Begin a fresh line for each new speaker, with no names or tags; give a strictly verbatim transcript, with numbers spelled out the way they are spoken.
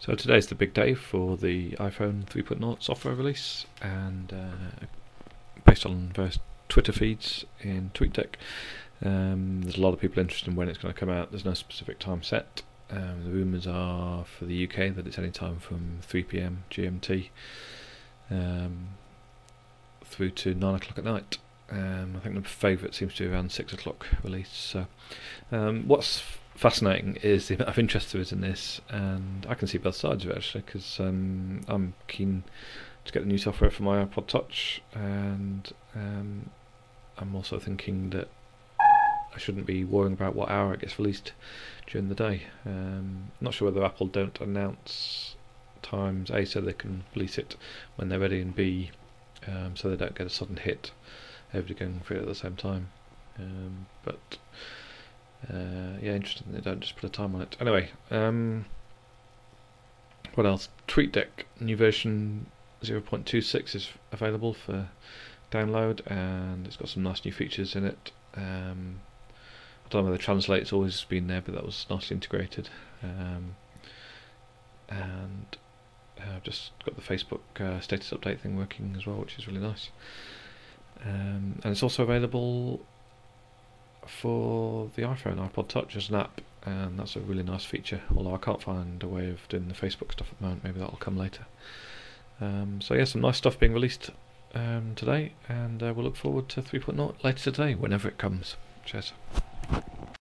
So today's the big day for the iPhone three point oh software release, and uh, based on various Twitter feeds in TweetDeck, um, there's a lot of people interested in when it's going to come out. There's no specific time set. Um, the rumours are for the U K that it's any time from three p m G M T um, through to nine o'clock at night. Um, I think the favourite seems to be around six o'clock release. So, um, what's fascinating is the amount of interest there is in this, and I can see both sides of it actually, because um, I'm keen to get the new software for my iPod Touch, and um, I'm also thinking that I shouldn't be worrying about what hour it gets released during the day. Um, not sure whether Apple don't announce times, A, so they can release it when they're ready, and B, um, so they don't get a sudden hit, everybody going through it at the same time. Um, but uh, yeah, interesting they don't just put a time on it. Anyway, um, what else? TweetDeck new version zero point two six is available for download, and it's got some nice new features in it. Um, I don't know whether Translate's always been there, but that was nicely integrated. Um, and uh, I've just got the Facebook uh, status update thing working as well, which is really nice. Um, and it's also available for the iPhone, iPod Touch as an app, and that's a really nice feature, although I can't find a way of doing the Facebook stuff at the moment. Maybe that'll come later. Um, so yeah, some nice stuff being released um, today, and uh, we'll look forward to three point oh later today, whenever it comes. Cheers.